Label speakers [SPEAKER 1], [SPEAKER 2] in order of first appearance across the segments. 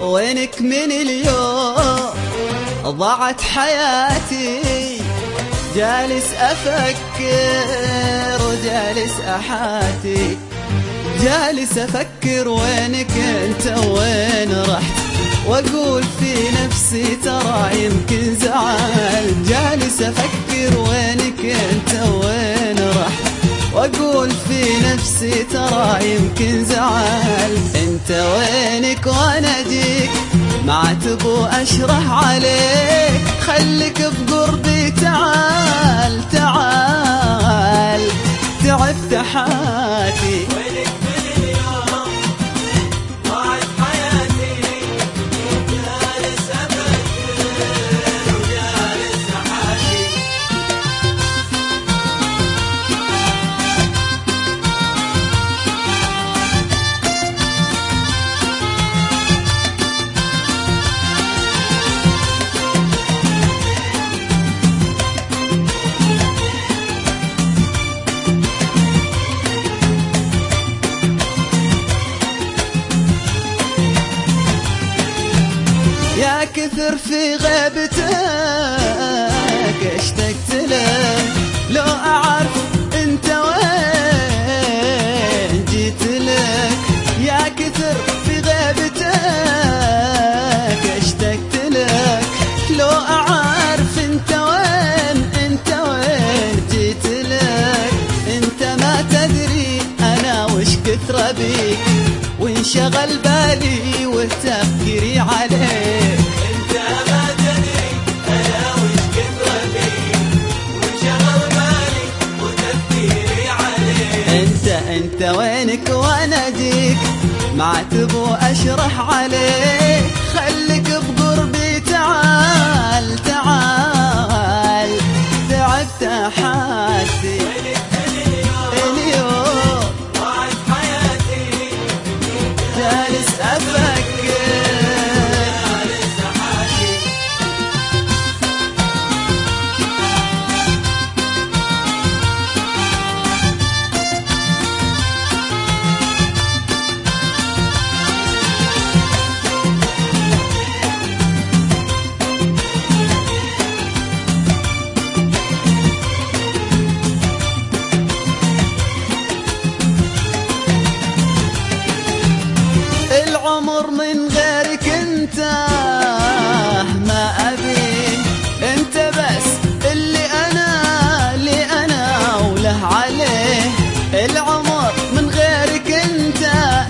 [SPEAKER 1] وينك من اليوم ضاعت حياتي، جالس أفكر وجالس أحاتي، جالس أفكر وينك انت وين رحت، واقول في نفسي ترى يمكن زعل، جالس أفكر وينك انت وين رحت، واقول في نفسي ترى يمكن زعل، انت وينك وانا اجيك ما تبو اشرح عليك، خليك بقربي تعال تعال، تعبت حياتي.
[SPEAKER 2] وينك من اليوم ضاعت حياتي، جالس أفكر وجالس أحاكي.
[SPEAKER 1] يا كثر في غيبتك اشتقت لك، لو اعرف انت وين جيت لك، يا كثر في غيبتك اشتقت لك، لو اعرف انت وين جيت لك، انت ما تدري انا وش كثر بيك، وانشغل بالي وتفكيري عليك،
[SPEAKER 2] انت ما تدري انا وش كثر بيك، وانشغل بالي وتفكيري عليك.
[SPEAKER 1] انت وينك وانا اجيك ما تبو اشرح عليك، خليك بقربي تعال تعال، تعبت حياتي.
[SPEAKER 2] وينك من اليوم ضاعت حياتي،
[SPEAKER 1] جالس افكر
[SPEAKER 2] جالس أحاكي.
[SPEAKER 1] العمر من غيرك انت ما ابي، انت بس اللي انا وله عليه، العمر من غيرك انت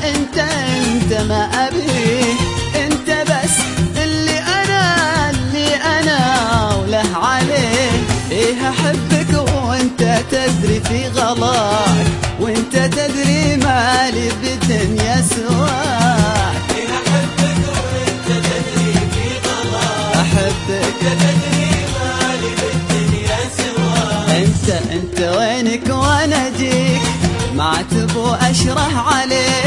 [SPEAKER 1] ما ابي، انت بس اللي انا وله عليه، ايه احبك وانت تدري في غلاك، وانت تدري مالي بالدنيا سواك،
[SPEAKER 2] أحبك وأنت تدري في غلاك،
[SPEAKER 1] احبك
[SPEAKER 2] تدري مالي بالدنيا سواك.
[SPEAKER 1] انت وينك وانا اجيك ما تبو اشرح عليك،